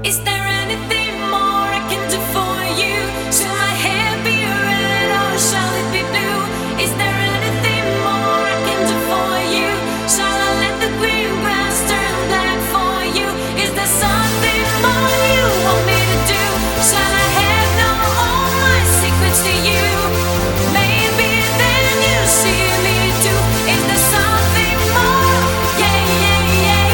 Is there anything more I can do for you? Shall my hair be red or shall it be blue? Is there anything more I can do for you? Shall I let the green grass turn black for you? Is there something more you want me to do? Shall I have known all my secrets to you? Maybe then you see me too. Is there something more? Yeah, yeah, yeah.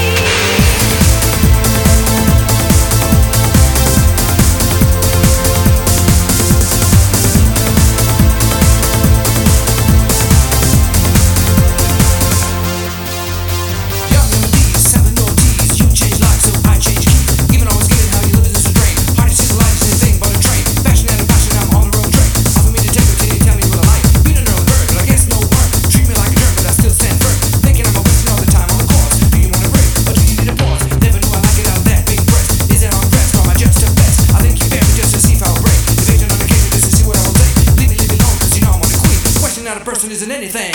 Not a person isn't anything.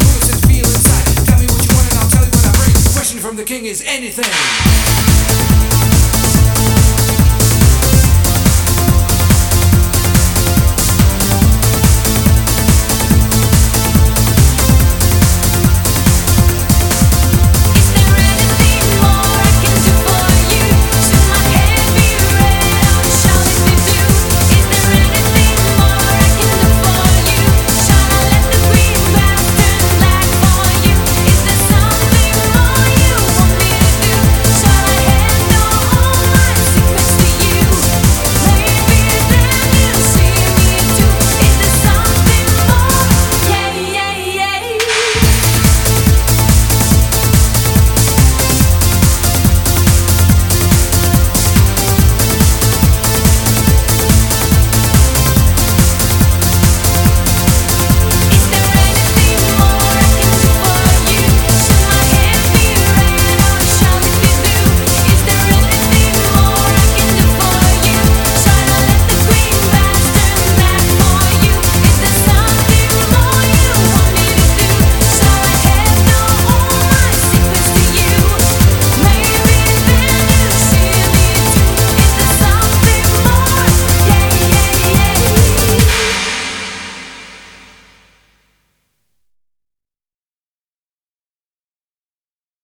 From the king is anything.